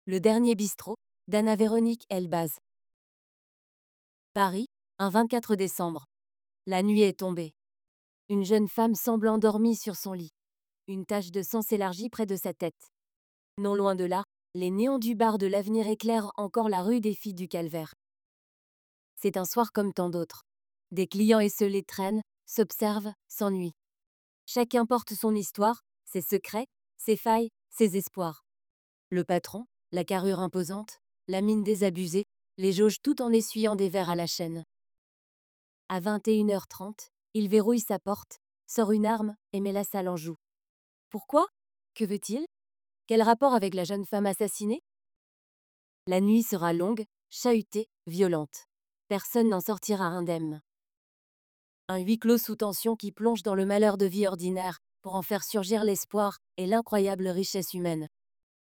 Le dernier bistrot, d'Anna Véronique Elbaz. Paris, un 24 décembre. La nuit est tombée. Une jeune femme semble endormie sur son lit. Une tache de sang s'élargit près de sa tête. Non loin de là, les néons du bar de l'Avenir éclairent encore la rue des Filles du Calvaire. C'est un soir comme tant d'autres. Des clients esseulés traînent, s'observent, s'ennuient. Chacun porte son histoire, ses secrets, ses failles, ses espoirs. Le patron, la carrure imposante, la mine désabusée, les jauge tout en essuyant des verres à la chaîne. À 21h30, il verrouille sa porte, sort une arme et met la salle en joue. Pourquoi? Que veut-il? Quel rapport avec la jeune femme assassinée? La nuit sera longue, chahutée, violente. Personne n'en sortira indemne. Un huis clos sous tension qui plonge dans le malheur de vie ordinaire pour en faire surgir l'espoir et l'incroyable richesse humaine.